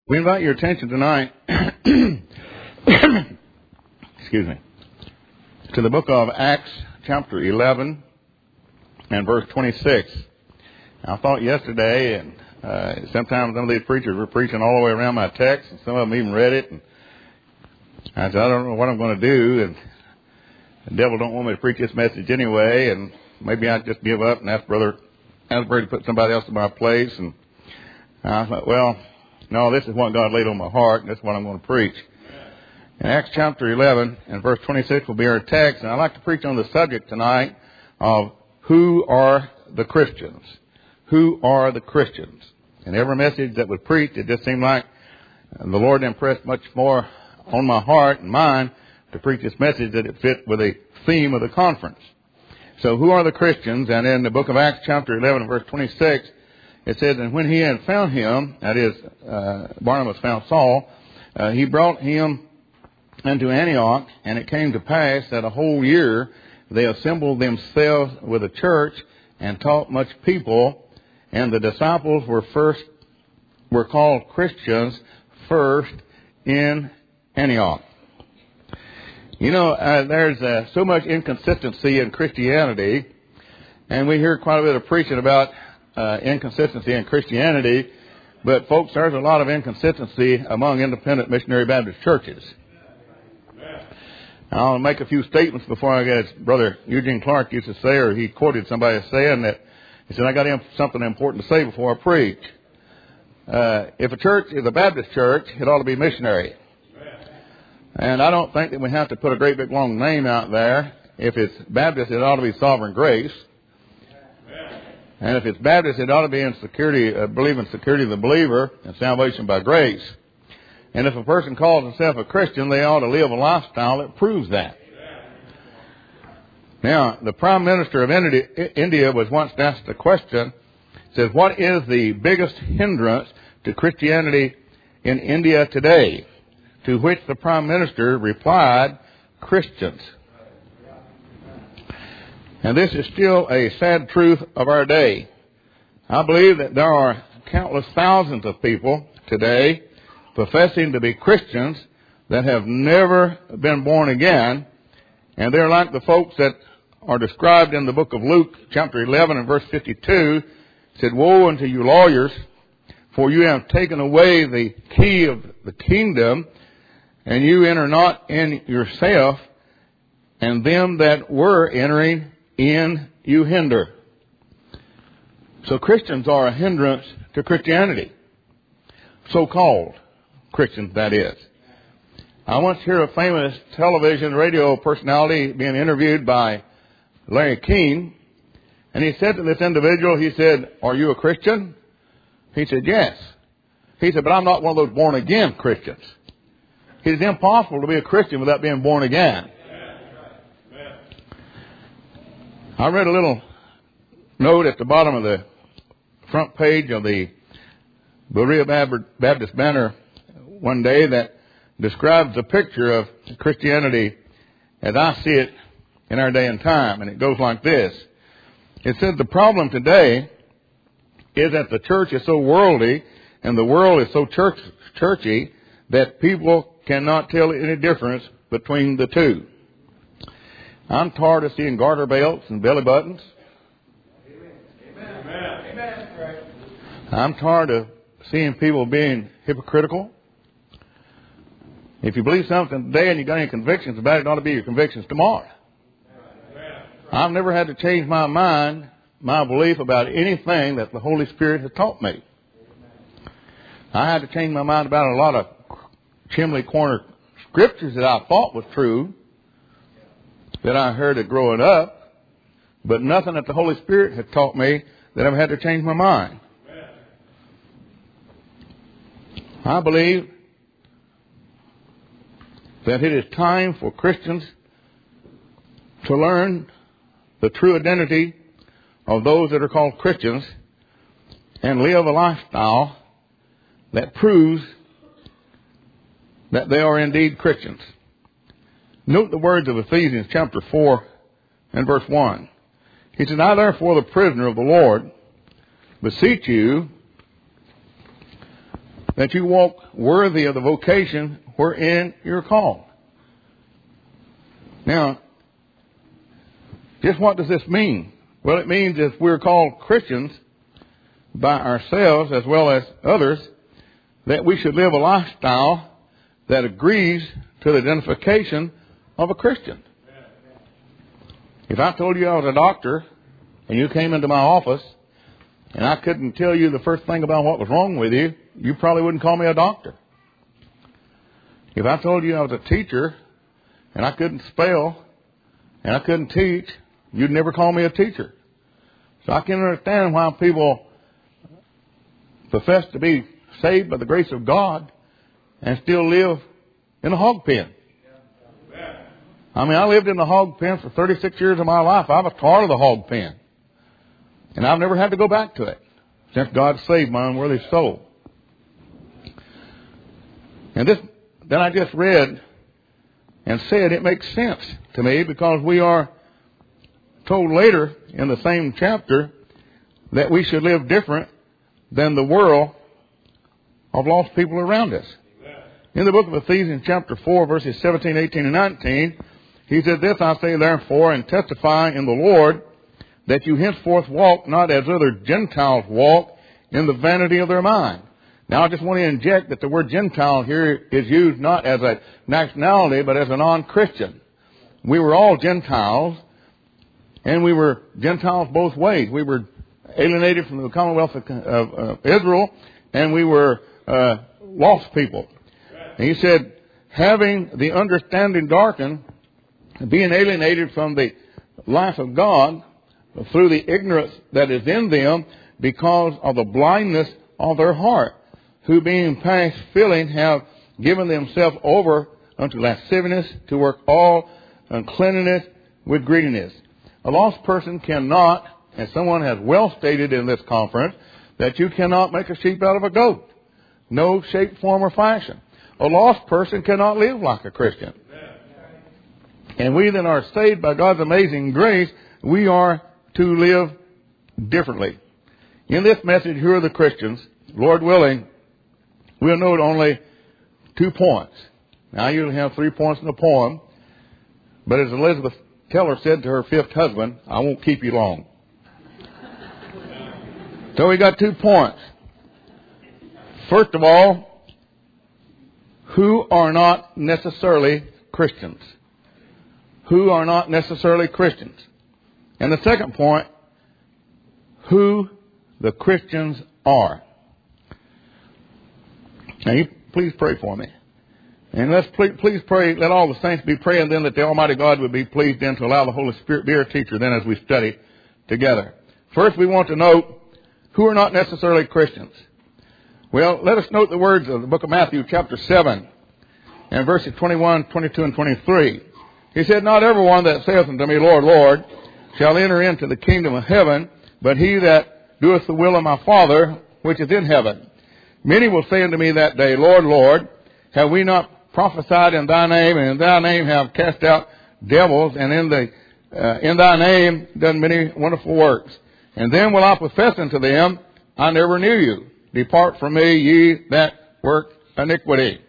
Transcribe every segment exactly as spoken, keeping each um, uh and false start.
We invite your attention tonight, excuse me, to the book of Acts, chapter eleven, and verse twenty-six. I thought yesterday, and uh, sometimes some of these preachers were preaching all the way around my text, and some of them even read it, and I said, I don't know what I'm going to do, and the devil don't want me to preach this message anyway, and maybe I'd just give up and ask Brother Asbury to put somebody else in my place. And I thought, well, no, this is what God laid on my heart, and this is what I'm going to preach. In Acts chapter eleven and verse twenty-six will be our text, and I'd like to preach on the subject tonight of who are the Christians. Who are the Christians? And every message that was preached, it just seemed like the Lord impressed much more on my heart and mind to preach this message that it fit with the theme of the conference. So who are the Christians? And in the book of Acts chapter eleven verse twenty-six, it says, and when he had found him, that is, uh, Barnabas found Saul, uh, he brought him into Antioch, and it came to pass that a whole year they assembled themselves with a church and taught much people, and the disciples were first, were called Christians first in Antioch. You know, uh, there's uh, so much inconsistency in Christianity, and we hear quite a bit of preaching about uh, inconsistency in Christianity, but folks, there's a lot of inconsistency among independent missionary Baptist churches. I'll make a few statements before I get it. Brother Eugene Clark used to say, or he quoted somebody saying that, he said, I got something important to say before I preach. Uh, if a church is a Baptist church, it ought to be missionary. And I don't think that we have to put a great big long name out there. If it's Baptist, it ought to be Sovereign Grace. And if it's Baptist, it ought to be in security, uh, believe in security of the believer and salvation by grace. And if a person calls himself a Christian, they ought to live a lifestyle that proves that. Now, the Prime Minister of India was once asked a question, says, what is the biggest hindrance to Christianity in India today? To which the Prime Minister replied, Christians. And this is still a sad truth of our day. I believe that there are countless thousands of people today professing to be Christians that have never been born again. And they're like the folks that are described in the book of Luke, chapter eleven and verse fifty-two, said, woe unto you lawyers, for you have taken away the key of the kingdom, and you enter not in yourself, and them that were entering in you hinder. So Christians are a hindrance to Christianity. So-called Christians, that is. I once heard a famous television radio personality being interviewed by Larry King, and he said to this individual, he said, are you a Christian? He said, yes. He said, but I'm not one of those born-again Christians. It is impossible to be a Christian without being born again. I read a little note at the bottom of the front page of the Berea Baptist Banner one day that describes a picture of Christianity as I see it in our day and time. And it goes like this. It said the problem today is that the church is so worldly and the world is so church, churchy that people cannot tell any difference between the two. I'm tired of seeing garter belts and belly buttons. Amen. Amen. I'm tired of seeing people being hypocritical. If you believe something today and you got any convictions about it, it ought to be your convictions tomorrow. I've never had to change my mind, my belief about anything that the Holy Spirit has taught me. I had to change my mind about a lot of chimney corner scriptures that I thought was true, that I heard it growing up, but nothing that the Holy Spirit had taught me that I've had to change my mind. I believe that it is time for Christians to learn the true identity of those that are called Christians and live a lifestyle that proves that they are indeed Christians. Note the words of Ephesians chapter four and verse one. He said, I therefore, the prisoner of the Lord, beseech you that you walk worthy of the vocation wherein you're called. Now, just what does this mean? Well, it means if we're called Christians by ourselves as well as others, that we should live a lifestyle that agrees to the identification of a Christian. If I told you I was a doctor and you came into my office and I couldn't tell you the first thing about what was wrong with you, you probably wouldn't call me a doctor. If I told you I was a teacher and I couldn't spell and I couldn't teach, you'd never call me a teacher. So I can understand why people profess to be saved by the grace of God and still live in a hog pen. I mean, I lived in the hog pen for thirty-six years of my life. I was tired of the hog pen. And I've never had to go back to it since God saved my unworthy soul. And this, then I just read and said it makes sense to me because we are told later in the same chapter that we should live different than the world of lost people around us. In the book of Ephesians chapter four, verses seventeen, eighteen, and nineteen, he said, "This I say therefore, and testify in the Lord, that you henceforth walk not as other Gentiles walk, in the vanity of their mind." Now I just want to inject that the word Gentile here is used not as a nationality, but as a non-Christian. We were all Gentiles, and we were Gentiles both ways. We were alienated from the commonwealth of, of, of Israel, and we were uh, lost people. And he said, having the understanding darkened, being alienated from the life of God through the ignorance that is in them because of the blindness of their heart, who being past feeling have given themselves over unto lasciviousness to work all uncleanness with greediness. A lost person cannot, as someone has well stated in this conference, that you cannot make a sheep out of a goat. No shape, form, or fashion. A lost person cannot live like a Christian. And we that are saved by God's amazing grace, we are to live differently. In this message, who are the Christians? Lord willing, we'll note only two points. Now, I usually have three points in the poem, but as Elizabeth Taylor said to her fifth husband, I won't keep you long. So we got two points. First of all, who are not necessarily Christians? Who are not necessarily Christians? And the second point, who the Christians are. Now, you please pray for me. And let's please, please pray, let all the saints be praying then that the Almighty God would be pleased then to allow the Holy Spirit be our teacher then as we study together. First, we want to note who are not necessarily Christians. Well, let us note the words of the book of Matthew chapter seven and verses twenty-one, twenty-two, and twenty-three. He said, "Not everyone that saith unto me, Lord, Lord, shall enter into the kingdom of heaven, but he that doeth the will of my Father which is in heaven. Many will say unto me that day, Lord, Lord, have we not prophesied in thy name, and in thy name have cast out devils, and in the uh, in thy name done many wonderful works? And then will I profess unto them, I never knew you. Depart from me, ye that work iniquity."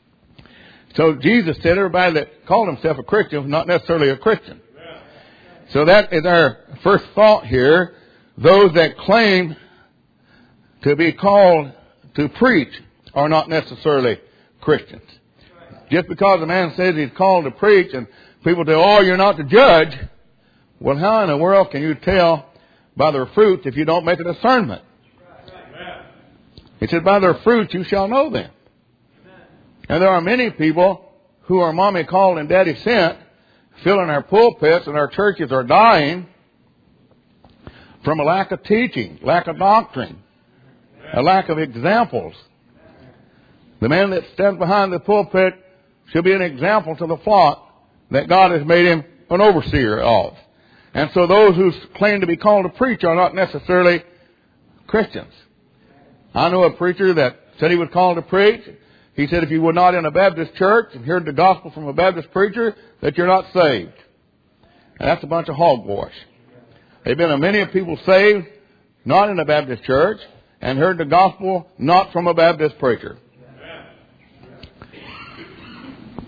So Jesus said everybody that called himself a Christian was not necessarily a Christian. So that is our first thought here. Those that claim to be called to preach are not necessarily Christians. Just because a man says he's called to preach and people say, oh, you're not to judge. Well, how in the world can you tell by their fruits if you don't make a discernment? He said, by their fruits you shall know them. And there are many people who are mommy called and daddy sent, filling our pulpits, and our churches are dying from a lack of teaching, lack of doctrine, a lack of examples. The man that stands behind the pulpit should be an example to the flock that God has made him an overseer of. And so those who claim to be called to preach are not necessarily Christians. I know a preacher that said he was called to preach. He said if you were not in a Baptist church and heard the gospel from a Baptist preacher, that you're not saved. And that's a bunch of hogwash. There have been many people saved, not in a Baptist church, and heard the gospel not from a Baptist preacher.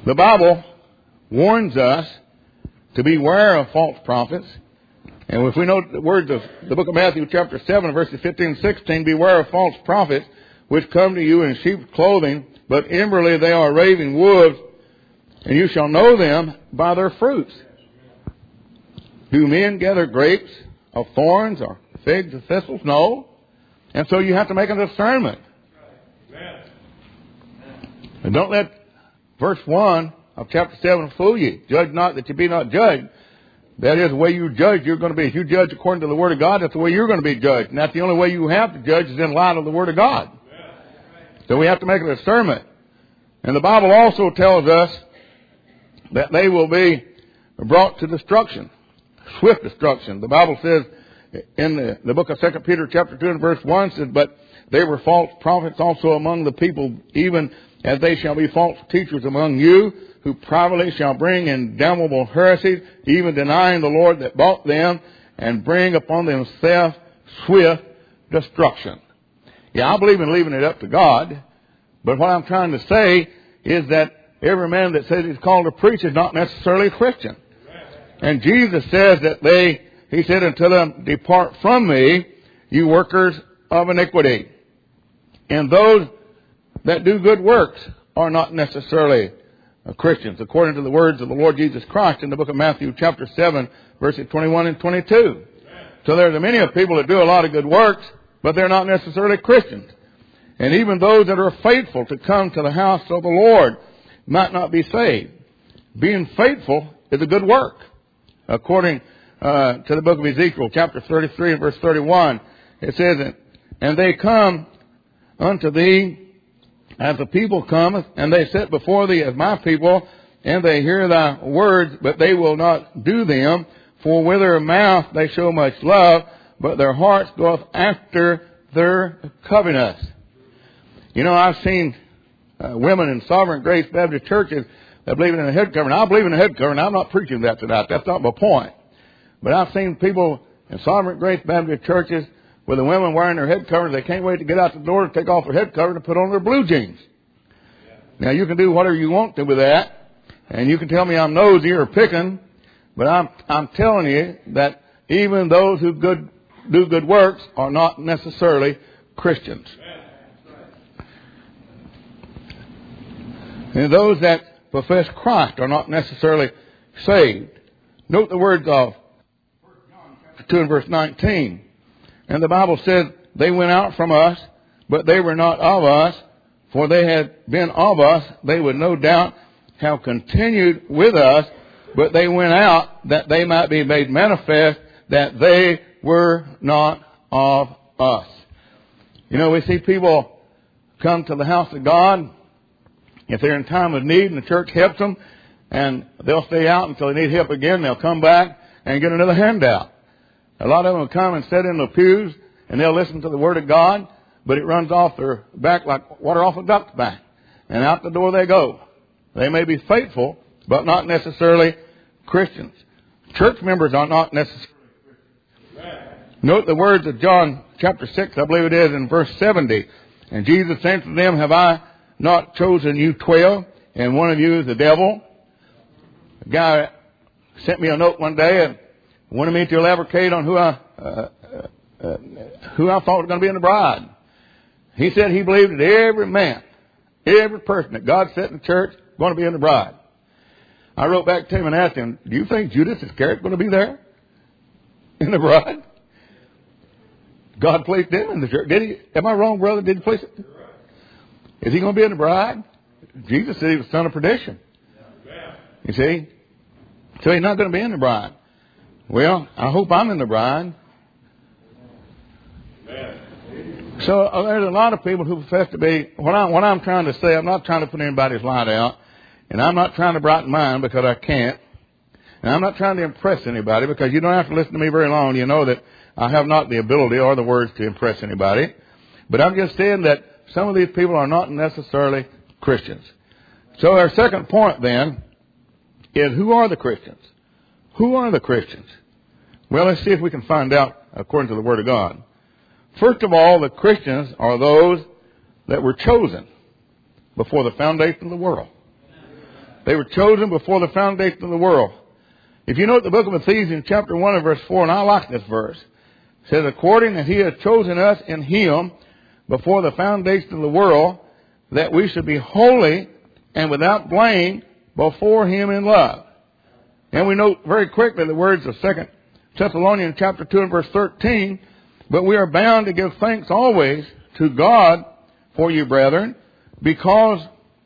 The Bible warns us to beware of false prophets. And if we know the words of the book of Matthew chapter seven, verses fifteen and sixteen, beware of false prophets which come to you in sheep's clothing, but inwardly they are raving wolves, and you shall know them by their fruits. Do men gather grapes of thorns or figs of thistles? No. And so you have to make a discernment. And don't let verse one of chapter seven fool you. Judge not that you be not judged. That is the way you judge, you're going to be. If you judge according to the Word of God, that's the way you're going to be judged. And that's the only way you have to judge is in light of the Word of God. So we have to make a discernment. And the Bible also tells us that they will be brought to destruction, swift destruction. The Bible says in the, the book of Second Peter chapter two and verse one, says, but they were false prophets also among the people, even as they shall be false teachers among you, who privately shall bring in damnable heresies, even denying the Lord that bought them, and bring upon themselves swift destruction. Yeah, I believe in leaving it up to God, but what I'm trying to say is that every man that says he's called to preach is not necessarily a Christian. And Jesus says that they, he said, until them depart from me, you workers of iniquity. And those that do good works are not necessarily Christians, according to the words of the Lord Jesus Christ in the book of Matthew chapter seven, verses twenty-one and twenty-two. So there's many of people that do a lot of good works, but they're not necessarily Christians. And even those that are faithful to come to the house of the Lord might not be saved. Being faithful is a good work. According uh, to the book of Ezekiel chapter thirty-three and verse thirty-one, it says, and they come unto thee as the people cometh, and they sit before thee as my people, and they hear thy words, but they will not do them. For with their mouth they show much love, but their hearts goeth after their covetousness. You know, I've seen uh, women in Sovereign Grace Baptist churches that believe in a head covering. I believe in a head covering. I'm not preaching that tonight. That's not my point. But I've seen people in Sovereign Grace Baptist churches with the women wearing their head coverings. They can't wait to get out the door to take off their head covering and put on their blue jeans. Now, you can do whatever you want to with that, and you can tell me I'm nosy or picking, but I'm I'm telling you that even those who good do good works are not necessarily Christians. And those that profess Christ are not necessarily saved. Note the words of two and verse nineteen. And the Bible says, they went out from us, but they were not of us. For they had been of us, they would no doubt have continued with us, but they went out that they might be made manifest that they were not of us. You know, we see people come to the house of God if they're in time of need and the church helps them, and they'll stay out until they need help again. They'll come back and get another handout. A lot of them will come and sit in the pews, and they'll listen to the Word of God, but it runs off their back like water off a duck's back. And out the door they go. They may be faithful, but not necessarily Christians. Church members are not necessarily Christians. Note the words of John chapter six, I believe it is, in verse seventy. And Jesus answered them, have I not chosen you twelve, and one of you is the devil? A guy sent me a note one day and wanted me to elaborate on who I uh, uh, who I thought was going to be in the bride. He said he believed that every man, every person that God set in the church was going to be in the bride. I wrote back to him and asked him, do you think Judas Iscariot going to be there in the bride? God placed him in the church. Did he? Am I wrong, brother? Did he place it? Is he going to be in the bride? Jesus said he was the son of perdition. You see? So he's not going to be in the bride. Well, I hope I'm in the bride. So uh, there's a lot of people who profess to be, what, I, what I'm trying to say, I'm not trying to put anybody's light out, and I'm not trying to brighten mine because I can't, and I'm not trying to impress anybody because you don't have to listen to me very long. You know that I have not the ability or the words to impress anybody. But I'm just saying that some of these people are not necessarily Christians. So our second point then is, who are the Christians? Who are the Christians? Well, let's see if we can find out according to the Word of God. First of all, the Christians are those that were chosen before the foundation of the world. They were chosen before the foundation of the world. If you note the book of Ephesians chapter one and verse four, and I like this verse, it says, according that he has chosen us in him before the foundation of the world, that we should be holy and without blame before him in love. And we note very quickly the words of Second Thessalonians chapter two and verse thirteen, but we are bound to give thanks always to God for you, brethren, because,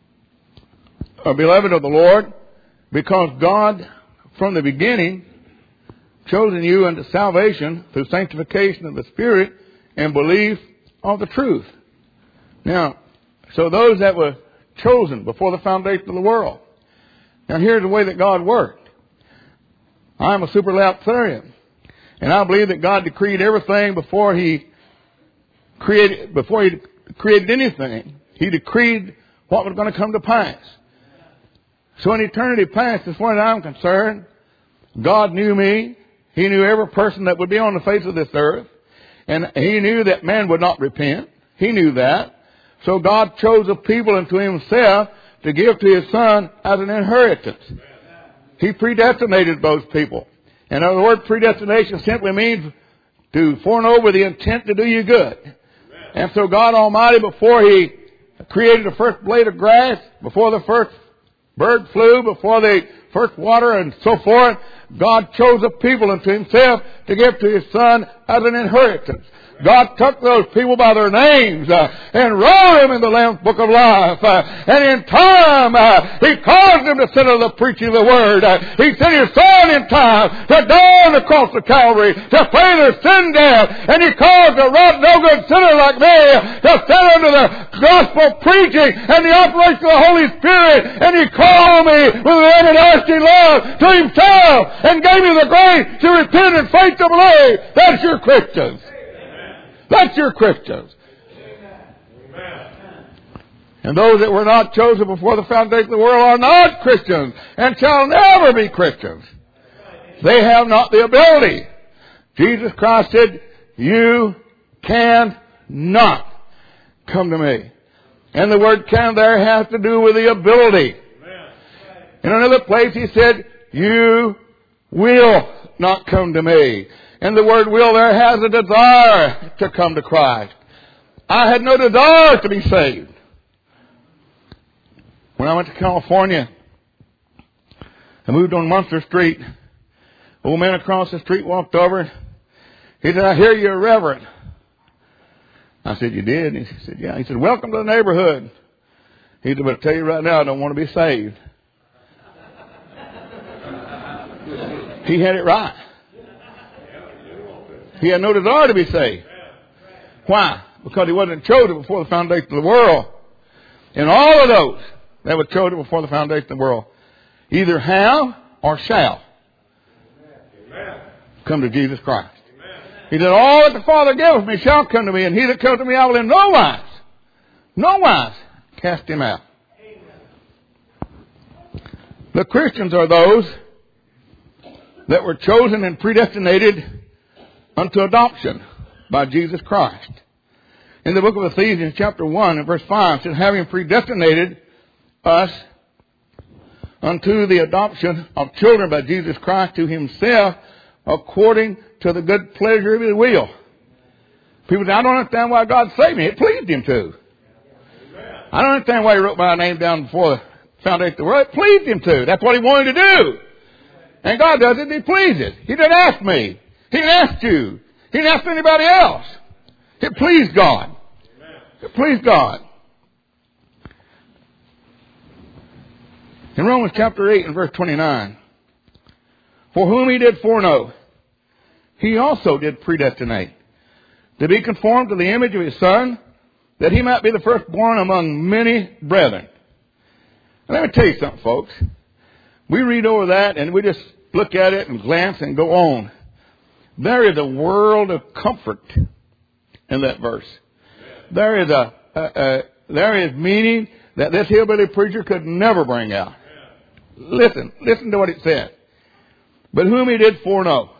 uh, beloved of the Lord, because God from the beginning chosen you unto salvation through sanctification of the Spirit and belief of the truth. Now, so those that were chosen before the foundation of the world. Now here's the way that God worked. I'm a superlapsarian, and I believe that God decreed everything before He created before He created anything. He decreed what was going to come to pass. So in eternity past, as far as I'm concerned, God knew me. He knew every person that would be on the face of this earth. And He knew that man would not repent. He knew that. So God chose a people unto Himself to give to His Son as an inheritance. He predestinated those people. And the word predestination simply means to foreknow with the intent to do you good. And so God Almighty, before He created the first blade of grass, before the first bird flew, before the first water and so forth, God chose a people unto Himself to give to His Son as an inheritance. God took those people by their names uh, and wrote them in the Lamb's Book of Life. Uh, and in time, uh, He caused them to sit under the preaching of the Word. Uh, he sent His Son in time to die on the cross of Calvary, to pay their sin debt. And He caused a rotten, no good sinner like me to sit under the gospel preaching and the operation of the Holy Spirit. And He called me with an everlasting love to Himself and gave me the grace to repent and faith to believe. That's your Christians. That's your Christians. And those that were not chosen before the foundation of the world are not Christians and shall never be Christians. They have not the ability. Jesus Christ said, you can not come to me. And the word can there has to do with the ability. In another place He said, you will not come to me. And the word will there has a desire to come to Christ. I had no desire to be saved. When I went to California, I moved on Munster Street. An old man across the street walked over. He said, I hear you're a reverend. I said, you did? And he said, yeah. He said, welcome to the neighborhood. He said, but I tell you right now, I don't want to be saved. He had it right. He had no desire to be saved. Why? Because he wasn't chosen before the foundation of the world. And all of those that were chosen before the foundation of the world either have or shall come to Jesus Christ. He said, all that the Father giveth me shall come to me, and he that comes to me I will in no wise, no wise cast him out. The Christians are those that were chosen and predestinated unto adoption by Jesus Christ. In the book of Ephesians chapter one and verse five, it says, having predestinated us unto the adoption of children by Jesus Christ to Himself according to the good pleasure of His will. People say, I don't understand why God saved me. It pleased Him to. I don't understand why He wrote my name down before the foundation of the world. It pleased Him to. That's what He wanted to do. And God does it, He pleases. He didn't ask me. He didn't ask you. He didn't ask anybody else. It pleased God. It pleased God. In Romans chapter eight and verse twenty-nine, for whom He did foreknow, He also did predestinate, to be conformed to the image of His Son, that He might be the firstborn among many brethren. And let me tell you something, folks. We read over that and we just look at it and glance and go on. There is a world of comfort in that verse. There is a, a, a there is meaning that this hillbilly preacher could never bring out. Listen, listen to what it said. But whom He did foreknow.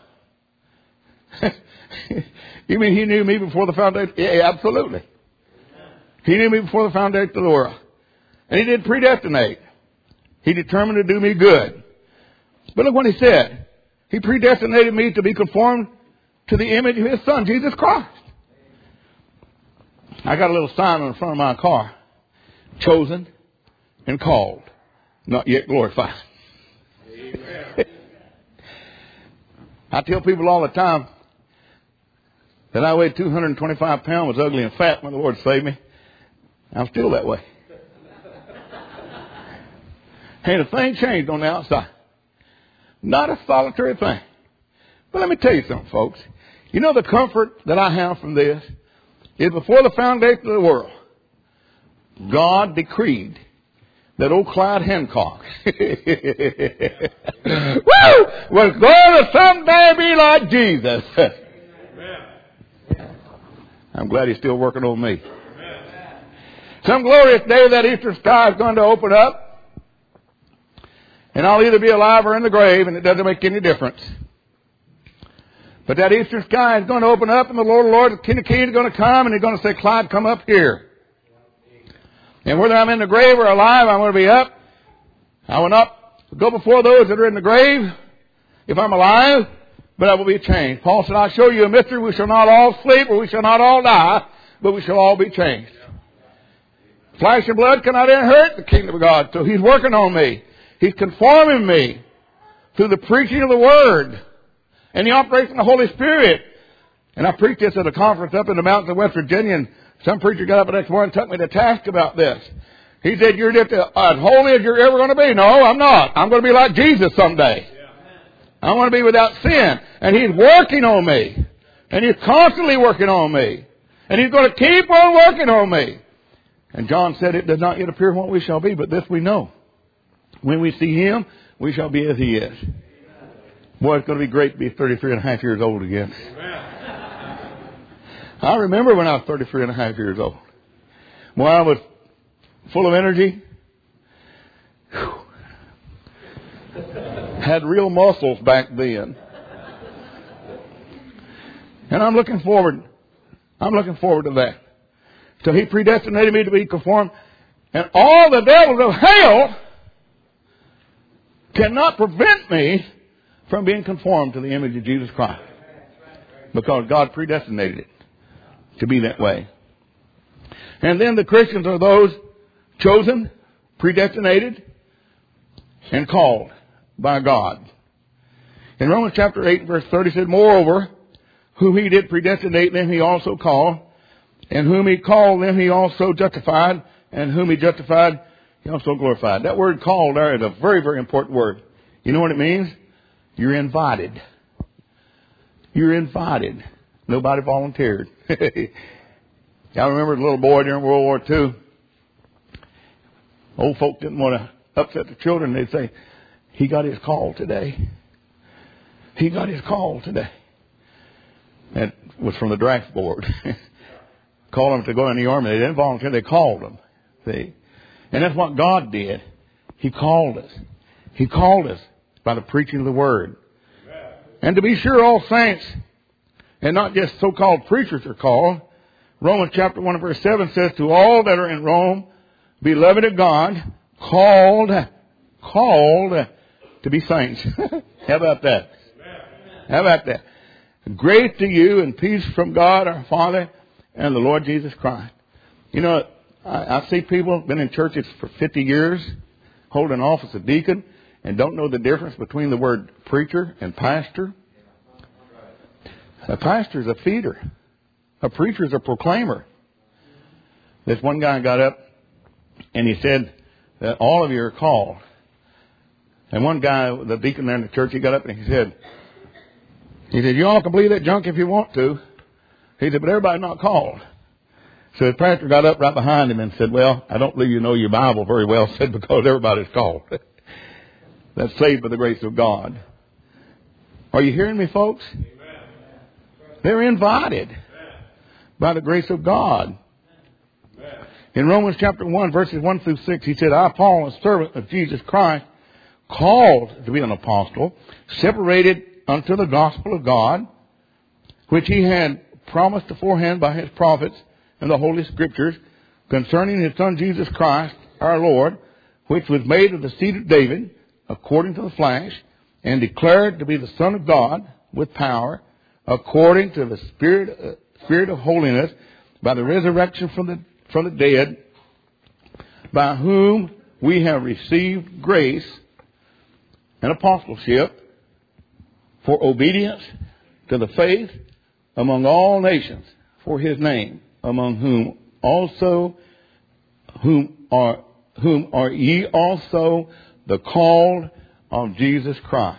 You mean He knew me before the foundation? Yeah, absolutely. He knew me before the foundation of the world. And He did predestinate. He determined to do me good. But look what he said. He predestinated me to be conformed to the image of his Son, Jesus Christ. I got a little sign on the front of my car. Chosen and called, not yet glorified. Amen. I tell people all the time that I weighed two hundred twenty-five pounds, was ugly and fat when the Lord saved me. I'm still that way. Ain't a thing changed on the outside. Not a solitary thing. But let me tell you something, folks. You know the comfort that I have from this is before the foundation of the world, God decreed that old Clyde Hancock woo, was going to someday be like Jesus. I'm glad he's still working on me. Some glorious day that Easter sky is going to open up. And I'll either be alive or in the grave, and it doesn't make any difference. But that Easter sky is going to open up, and the Lord, the Lord, the King of Kings is going to come, and he's going to say, Clyde, come up here. And whether I'm in the grave or alive, I'm going to be up. I will not go before those that are in the grave if I'm alive, but I will be changed. Paul said, I'll show you a mystery. We shall not all sleep, or we shall not all die, but we shall all be changed. Flesh and blood cannot inherit the kingdom of God. So he's working on me. He's conforming me through the preaching of the Word and the operation of the Holy Spirit. And I preached this at a conference up in the mountains of West Virginia, and some preacher got up the next morning and took me to task about this. He said, you're just as holy as you're ever going to be. No, I'm not. I'm going to be like Jesus someday. I want to be without sin. And he's working on me. And he's constantly working on me. And he's going to keep on working on me. And John said, it does not yet appear what we shall be, but this we know. When we see him, we shall be as he is. Boy, it's going to be great to be thirty-three and a half years old again. I remember when I was thirty-three and a half years old. Boy, I was full of energy. Whew. Had real muscles back then. And I'm looking forward. I'm looking forward to that. So he predestinated me to be conformed. And all the devils of hell cannot prevent me from being conformed to the image of Jesus Christ. Because God predestinated it to be that way. And then the Christians are those chosen, predestinated, and called by God. In Romans chapter eight, verse thirty, it said, moreover, whom he did predestinate, them he also called. And whom he called, them he also justified. And whom he justified, he also glorified. That word called there is a very, very important word. You know what it means? You're invited. You're invited. Nobody volunteered. I remember as a little boy during World War Two. Old folk didn't want to upset the children. They'd say, he got his call today. He got his call today. That was from the draft board. Called them to go in the army. They didn't volunteer. They called them. See? And that's what God did. He called us. He called us by the preaching of the Word. And to be sure, all saints, and not just so-called preachers, are called. Romans chapter one verse seven says, to all that are in Rome, beloved of God, called, called to be saints. How about that? How about that? Grace to you and peace from God our Father and the Lord Jesus Christ. You know, I, I see people been in churches for fifty years, holding office of deacon, and don't know the difference between the word preacher and pastor. A pastor is a feeder. A preacher is a proclaimer. This one guy got up and he said that all of you are called. And one guy, the deacon there in the church, he got up and he said, he said, you all can believe that junk if you want to. He said, but everybody's not called. So the pastor got up right behind him and said, well, I don't believe you know your Bible very well, said, because everybody's called. That's saved by the grace of God. Are you hearing me, folks? Amen. They're invited Amen. By the grace of God. Amen. In Romans chapter one, verses one through six, he said, I, Paul, a servant of Jesus Christ, called to be an apostle, separated unto the gospel of God, which he had promised beforehand by his prophets and the Holy Scriptures, concerning his Son Jesus Christ, our Lord, which was made of the seed of David, according to the flesh, and declared to be the Son of God with power, according to the Spirit, uh, Spirit of holiness, by the resurrection from the, from the dead, by whom we have received grace and apostleship for obedience to the faith among all nations for his name, among whom also, whom are, whom are ye also the called of Jesus Christ.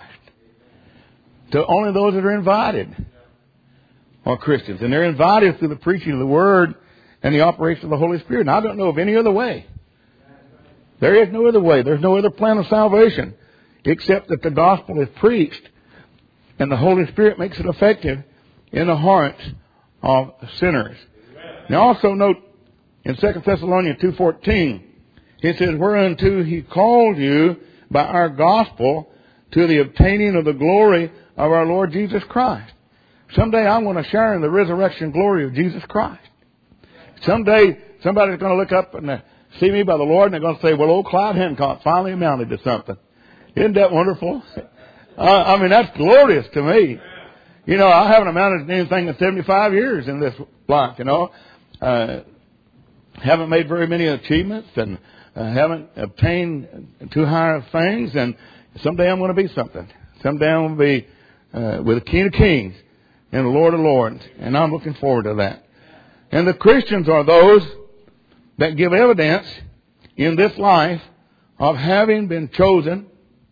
To only those that are invited are Christians. And they're invited through the preaching of the Word and the operation of the Holy Spirit. And I don't know of any other way. There is no other way. There's no other plan of salvation except that the gospel is preached and the Holy Spirit makes it effective in the hearts of sinners. Now also note in Second Thessalonians two fourteen, it says, whereunto he called you by our gospel to the obtaining of the glory of our Lord Jesus Christ. Someday I want to share in the resurrection glory of Jesus Christ. Someday somebody's going to look up and see me by the Lord and they're going to say, well, old Clyde Hancock finally amounted to something. Isn't that wonderful? uh, I mean, that's glorious to me. You know, I haven't amounted to anything in seventy-five years in this life, you know. Uh, haven't made very many achievements and uh, haven't obtained too high of things. And someday I'm going to be something. Someday I'm going to be uh, with the King of Kings and the Lord of Lords. And I'm looking forward to that. And the Christians are those that give evidence in this life of having been chosen,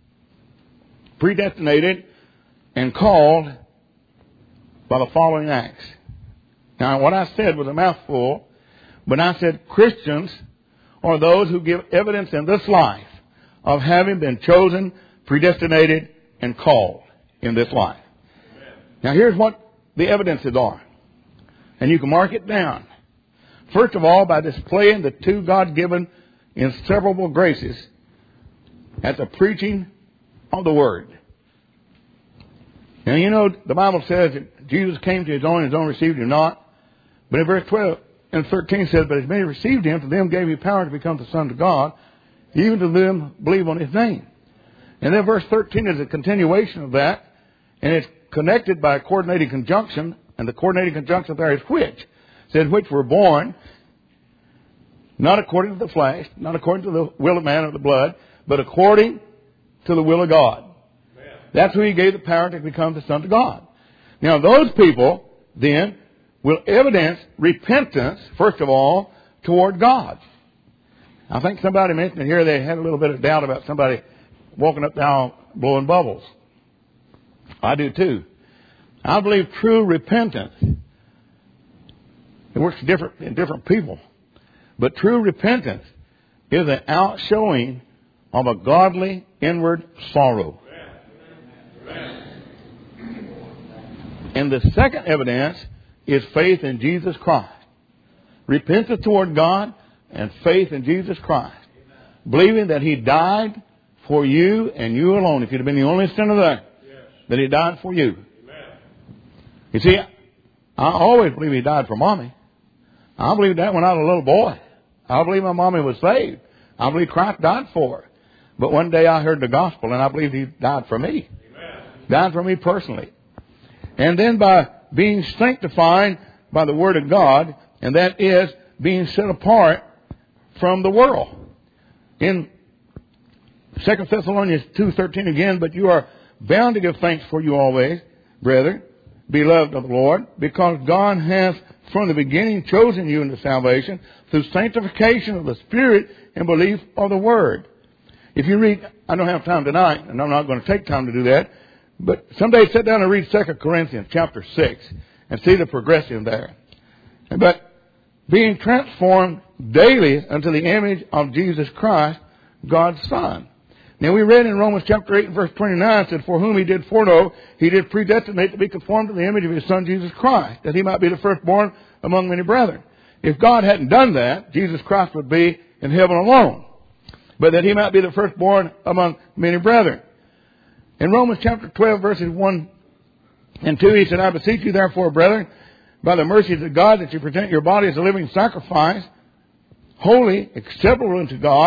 predestinated, and called by the following acts. Now, what I said was a mouthful, but I said Christians are those who give evidence in this life of having been chosen, predestinated, and called in this life. Amen. Now, here's what the evidences are. And you can mark it down. First of all, by displaying the two God-given inseparable graces at the preaching of the Word. Now, you know, the Bible says that Jesus came to his own, and his own received him not. But in verse twelve and thirteen says, but as many received him, to them gave he power to become the sons of God, even to them believe on his name. And then verse thirteen is a continuation of that, and it's connected by a coordinating conjunction, and the coordinating conjunction there is which. It says, which were born, not according to the flesh, not according to the will of man or the blood, but according to the will of God. Amen. That's who he gave the power to become the Son of God. Now those people, then, will evidence repentance, first of all, toward God. I think somebody mentioned here they had a little bit of doubt about somebody walking up down blowing bubbles. I do too. I believe true repentance, it works different in different people, but true repentance is an outshowing of a godly inward sorrow. And the second evidence is faith in Jesus Christ. Repentance toward God and faith in Jesus Christ. Believing that he died for you and you alone. If you'd have been the only sinner there, yes, that he died for you. Amen. You see, I always believe he died for Mommy. I believed that when I was a little boy. I believe my Mommy was saved. I believe Christ died for her. But one day I heard the gospel and I believed he died for me. Amen. Died for me personally. And then by being sanctified by the Word of God, and that is being set apart from the world. In Second Thessalonians two thirteen again, but you are bound to give thanks for you always, brethren, beloved of the Lord, because God has from the beginning chosen you into salvation through sanctification of the Spirit and belief of the Word. If you read, I don't have time tonight, and I'm not going to take time to do that, but someday sit down and read Second Corinthians chapter six and see the progression there. But being transformed daily unto the image of Jesus Christ, God's Son. Now we read in Romans chapter eight and verse twenty-nine, said, for whom he did foreknow, he did predestinate to be conformed to the image of his Son Jesus Christ, that he might be the firstborn among many brethren. If God hadn't done that, Jesus Christ would be in heaven alone. But that he might be the firstborn among many brethren. In Romans chapter twelve, verses one and two, he said, I beseech you therefore, brethren, by the mercies of God, that you present your body as a living sacrifice, holy, acceptable unto God,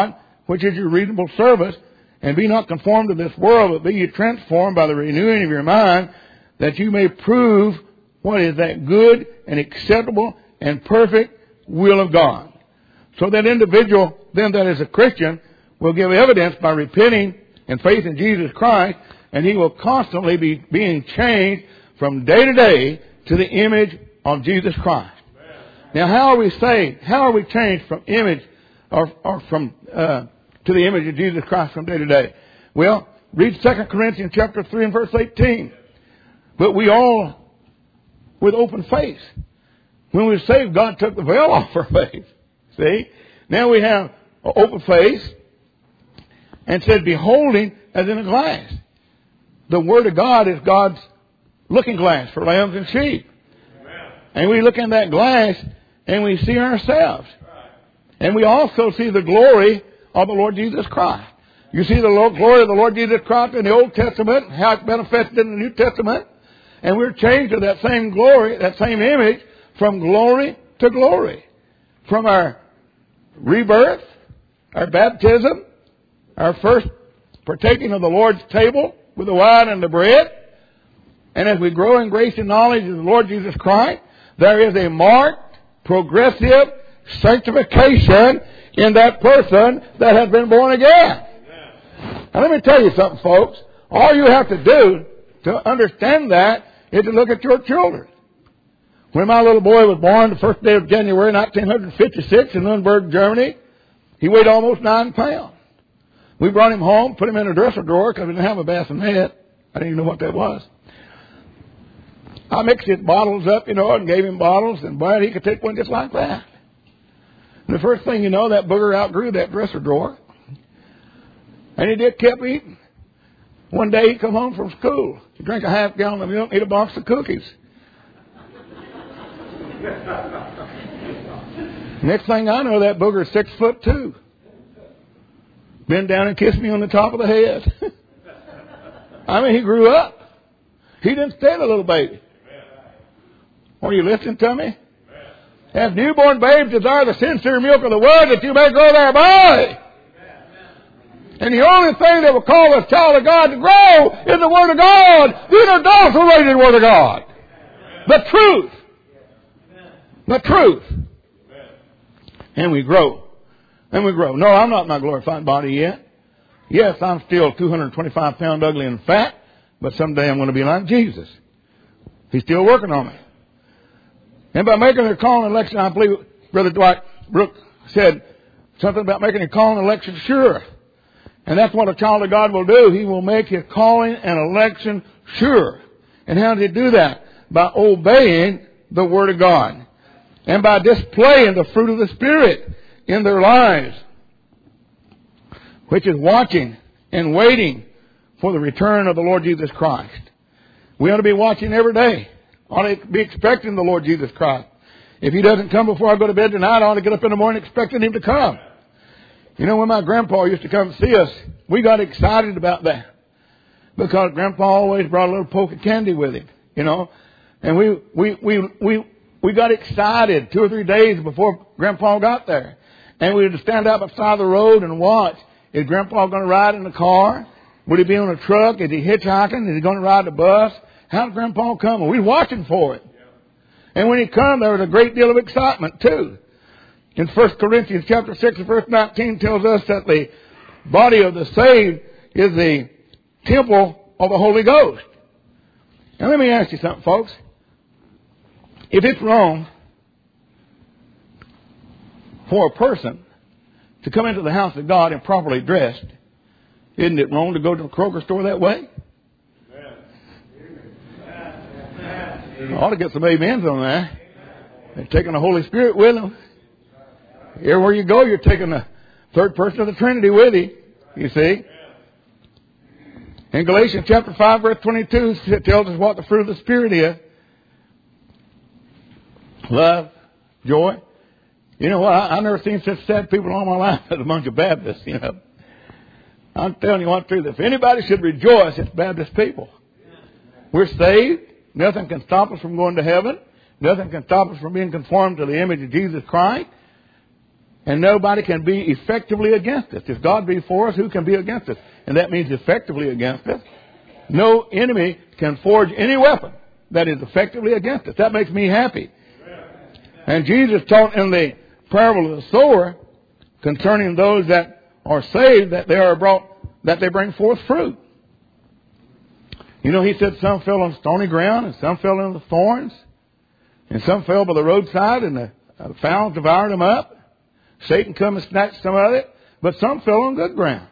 which is your reasonable service, and be not conformed to this world, but be ye transformed by the renewing of your mind, that you may prove what is that good and acceptable and perfect will of God. So that individual then that is a Christian will give evidence by repenting and faith in Jesus Christ, and he will constantly be being changed from day to day to the image of Jesus Christ. Now, how are we saved? How are we changed from image or, or from uh, to the image of Jesus Christ from day to day? Well, read Second Corinthians chapter three and verse eighteen. But we all, with open face. When we were saved, God took the veil off our face. See? Now we have an open face and said, beholding as in a glass. The Word of God is God's looking glass for lambs and sheep. Amen. And we look in that glass and we see ourselves. Right. And we also see the glory of the Lord Jesus Christ. You see the Lord, glory of the Lord Jesus Christ in the Old Testament, how it's manifested in the New Testament. And we're changed to that same glory, that same image, from glory to glory. From our rebirth, our baptism, our first partaking of the Lord's table with the wine and the bread. And as we grow in grace and knowledge of the Lord Jesus Christ, there is a marked, progressive sanctification in that person that has been born again. Now let me tell you something, folks. All you have to do to understand that is to look at your children. When my little boy was born the first day of January nineteen fifty-six in Nuremberg, Germany, he weighed almost nine pounds. We brought him home, put him in a dresser drawer because we didn't have a bassinet. I didn't even know what that was. I mixed his bottles up, you know, and gave him bottles, and boy, he could take one just like that. And the first thing you know, that booger outgrew that dresser drawer. And he did kept eating. One day he come home from school. He drank a half gallon of milk and ate a box of cookies. Next thing I know, that booger's six foot two. Bent down and kissed me on the top of the head. I mean, he grew up. He didn't stay a little baby. Are you listening to me? As newborn babes desire the sincere milk of the word, that you may grow thereby. And the only thing that will call a child of God to grow is the Word of God. The unadulterated Word of God. The truth. The truth. And we grow. And we grow. No, I'm not in my glorified body yet. Yes, I'm still two hundred twenty-five pounds ugly and fat, but someday I'm going to be like Jesus. He's still working on me. And by making a call and election, I believe Brother Dwight Brooke said something about making a call and election sure. And that's what a child of God will do. He will make his calling and election sure. And how does he do that? By obeying the Word of God. And by displaying the fruit of the Spirit in their lives. Which is watching and waiting for the return of the Lord Jesus Christ. We ought to be watching every day. Ought to be expecting the Lord Jesus Christ. If He doesn't come before I go to bed tonight, I ought to get up in the morning expecting Him to come. You know, when my grandpa used to come see us, we got excited about that. Because grandpa always brought a little poke of candy with him, you know. And we, we, we, we, we got excited two or three days before grandpa got there. And we would stand out beside the road and watch. Is grandpa going to ride in the car? Would he be on a truck? Is he hitchhiking? Is he going to ride the bus? How's grandpa coming? We were watching for it. And when he come, there was a great deal of excitement too. In First Corinthians chapter six and verse nineteen tells us that the body of the saved is the temple of the Holy Ghost. Now let me ask you something, folks. If it's wrong for a person to come into the house of God improperly dressed, isn't it wrong to go to the Kroger store that way? I ought to get some amens on that. They're taking the Holy Spirit with them. Everywhere you go, you're taking the third person of the Trinity with you. You see? In Galatians chapter five, verse twenty-two, it tells us what the fruit of the Spirit is. Love, joy. You know what? I, I've never seen such sad people all my life as a bunch of Baptists, you know. I'm telling you what, truth. If anybody should rejoice, it's Baptist people. We're saved. Nothing can stop us from going to heaven. Nothing can stop us from being conformed to the image of Jesus Christ. And nobody can be effectively against us. If God be for us, who can be against us? And that means effectively against us. No enemy can forge any weapon that is effectively against us. That makes me happy. And Jesus taught in the parable of the sower concerning those that are saved that they are brought, that they bring forth fruit. You know, he said some fell on stony ground and some fell in the thorns and some fell by the roadside and the fowls devoured them up. Satan come and snatched some of it, but some fell on good ground.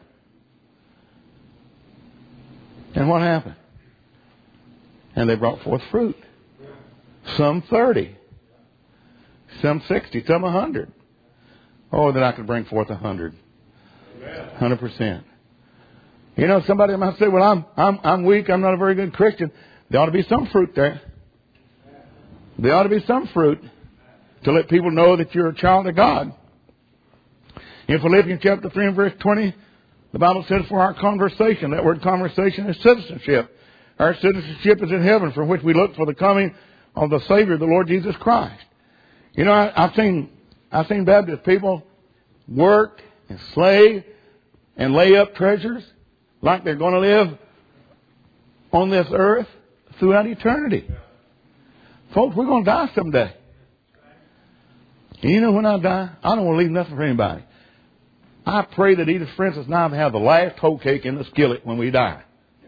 And what happened? And they brought forth fruit. Some thirty. Some sixty. Some a hundred. Oh, that I could bring forth a hundred. Hundred percent. You know, somebody might say, well, I'm, I'm, I'm weak. I'm not a very good Christian. There ought to be some fruit there. There ought to be some fruit to let people know that you're a child of God. In Philippians chapter three and verse twenty, the Bible says, for our conversation, that word conversation is citizenship. Our citizenship is in heaven, from which we look for the coming of the Savior, the Lord Jesus Christ. You know, I, I've seen, I've seen Baptist people work and slave and lay up treasures like they're going to live on this earth throughout eternity. Folks, we're going to die someday. And you know, when I die, I don't want to leave nothing for anybody. I pray that Edith Francis and I have the last hoe cake in the skillet when we die.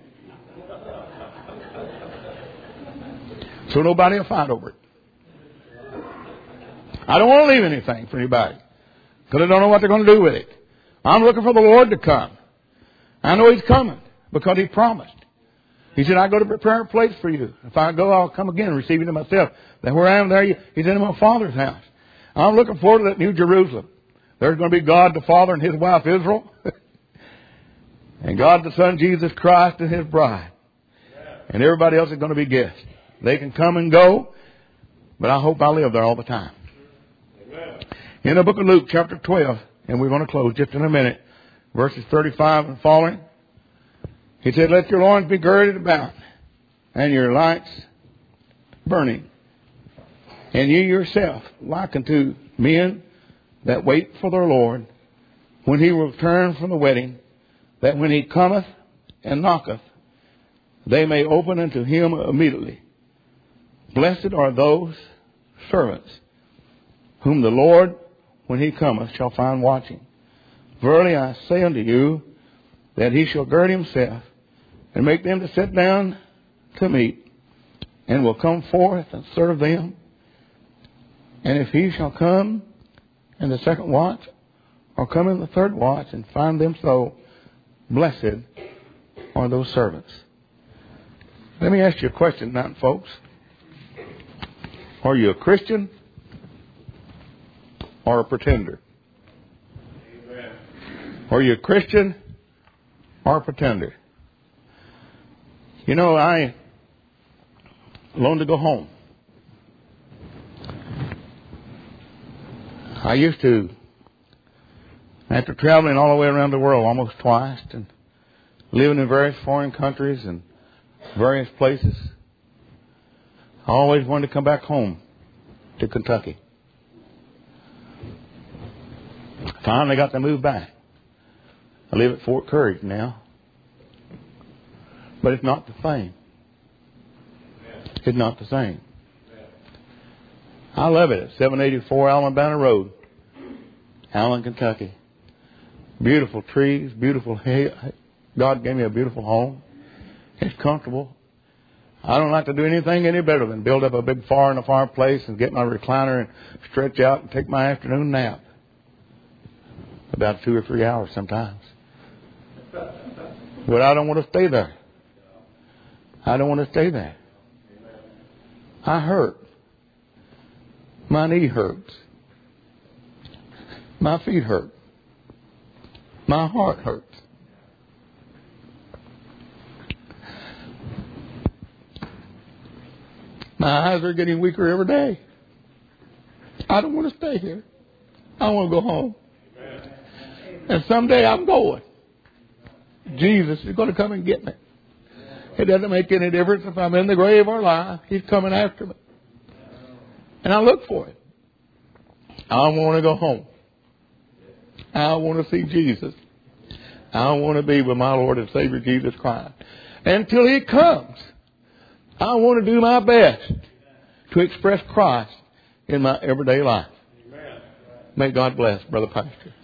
So nobody will fight over it. I don't want to leave anything for anybody, because I don't know what they're going to do with it. I'm looking for the Lord to come. I know He's coming because He promised. He said, I go to prepare a place for you. If I go, I'll come again and receive you to myself. That where I am there, He's in my Father's house. I'm looking forward to that New Jerusalem. There's going to be God the Father and His wife Israel. And God the Son, Jesus Christ, and His bride. And everybody else is going to be guests. They can come and go, but I hope I live there all the time. In the book of Luke, chapter twelve, and we're going to close just in a minute, verses thirty-five and following. He said, let your loins be girded about, and your lights burning. And you yourself, like unto men that wait for their Lord, when He will return from the wedding, that when He cometh and knocketh, they may open unto Him immediately. Blessed are those servants whom the Lord, when He cometh, shall find watching. Verily I say unto you, that He shall gird Himself, and make them to sit down to meat, and will come forth and serve them. And if He shall come in the second watch, or come in the third watch, and find them so, blessed are those servants. Let me ask you a question now, folks. Are you a Christian or a pretender? Amen. Are you a Christian or a pretender? You know, I longed to go home. I used to, after traveling all the way around the world almost twice and living in various foreign countries and various places, I always wanted to come back home to Kentucky. Finally got to move back. I live at Fort Courage now. But it's not the same. It's not the same. I love it at seven eighty-four Alabama Road, Allen, Kentucky. Beautiful trees, beautiful hay. God gave me a beautiful home. It's comfortable. I don't like to do anything any better than build up a big fire in a fireplace and get my recliner and stretch out and take my afternoon nap. About two or three hours sometimes. But I don't want to stay there. I don't want to stay there. I hurt. My knee hurts. My feet hurt. My heart hurts. My eyes are getting weaker every day. I don't want to stay here. I want to go home. And someday I'm going. Jesus is going to come and get me. It doesn't make any difference if I'm in the grave or alive. He's coming after me. And I look for it. I want to go home. I want to see Jesus. I want to be with my Lord and Savior Jesus Christ. Until He comes, I want to do my best to express Christ in my everyday life. May God bless, Brother Pastor.